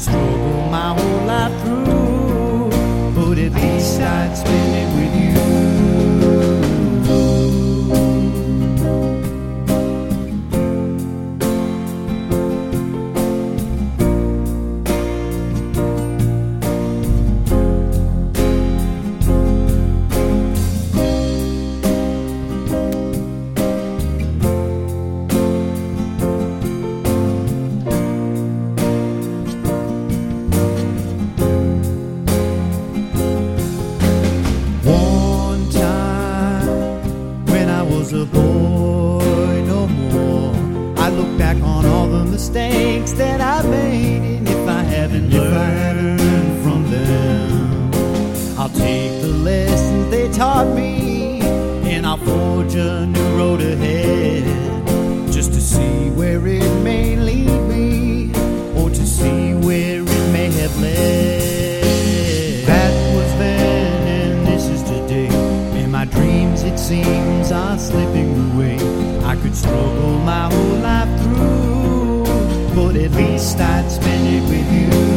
struggle my whole life through, but at least I'd spend it with you. A boy no more, I look back on all the mistakes that I made, and if I haven't learned from them, I'll take the lessons they taught me, and I'll forge a new road ahead, just to see where it may lead me, or to see where it may have led. That was then and this is today, and my dreams, it seems, are slipping away. I could struggle my whole life through, but at least I'd spend it with you.